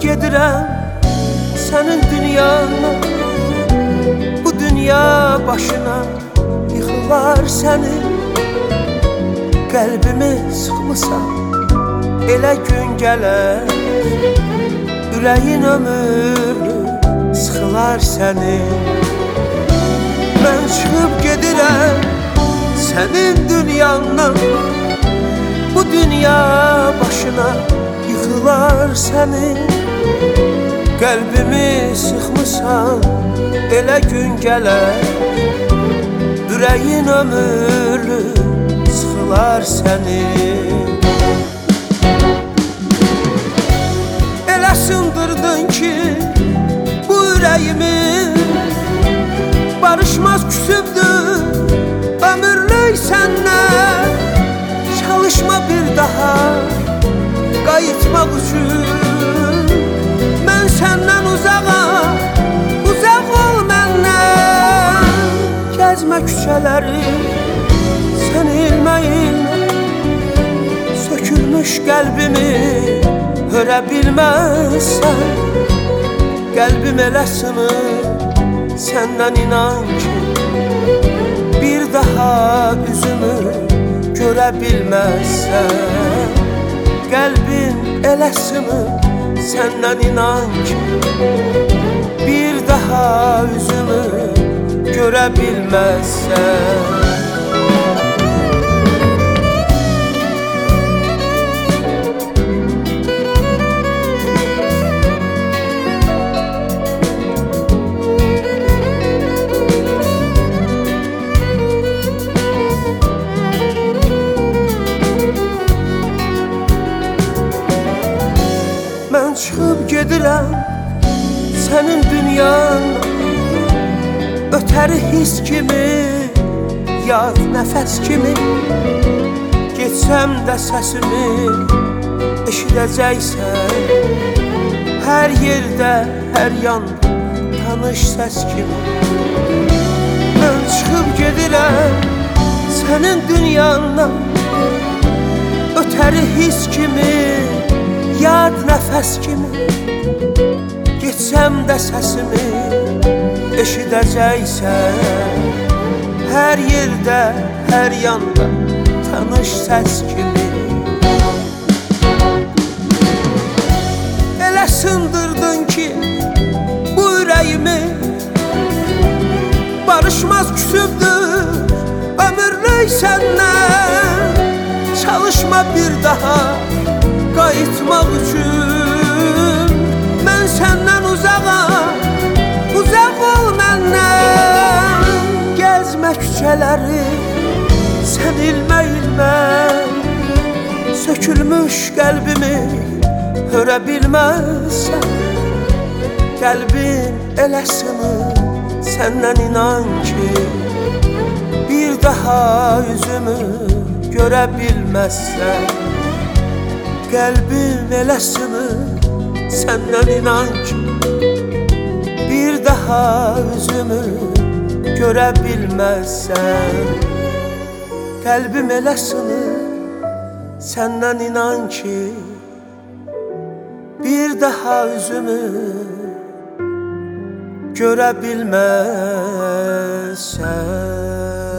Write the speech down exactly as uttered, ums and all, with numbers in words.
gedirəm sənin dünyana. Bu dünya başına yıxılar sənin. Qəlbimi sıxmısan, elə gün gələr ürəyin ömürlü sıxılar sənin. Mən çıxıb gedirəm sənin dünyandan. Bu dünya başına yıxılar sənin. Qəlbimi sıxmısan, elə gün gələr ürəyin ömürlü sıxılar sənin. Elə sındırdın ki bu ürəyimi, barışmaz küsübdür ömürlük səndən. Çalışma bir daha qayıtmaq üçün. Mən səndən uzağa, uzaq ol məndən. Gəzmə küçələri sən ilmə-ilmə, sökülmüş qəlbimi hörə bilməzsən. Qəlbim elə sınır səndən, inan ki bir daha üzümü görə bilməzsən. Qəlbin elə sınır səndən, inan ki bir daha üzümü görə bilməzsən. Mən çıxıb gedirəm sənin dünyana. Ötəri his kimi, yad nəfəs kimi. Geçsəm də səsimi eşidəcəksən. Hər yerdə, hər yanda tanış səs kimi. Mən çıxıb gedirəm sənin dünyana. Ötəri his kimi, yad nəfəs kimi. Geçsəm də səsimi eşidəcəksən. Hər yerdə, hər yanda tanış səs kimi. Elə sındırdın ki bu ürəyimi, barışmaz küsübdür ömürlük səndən. Çalışma bir daha qayıtmaq üçün. Mən səndən uzağa, uzaq ol məndən. Gəzmə küçələri sən ilmə-ilmə, sökülmüş qəlbimi hörə bilməzsən. Qəlbin elə sınır səndən, inan ki bir daha üzümü görə bilməzsən. Qəlbim elə sınır səndən, inan ki bir daha üzümü görə bilməzsən. Qəlbim elə sınır səndən, inan ki bir daha üzümü görə bilməzsən.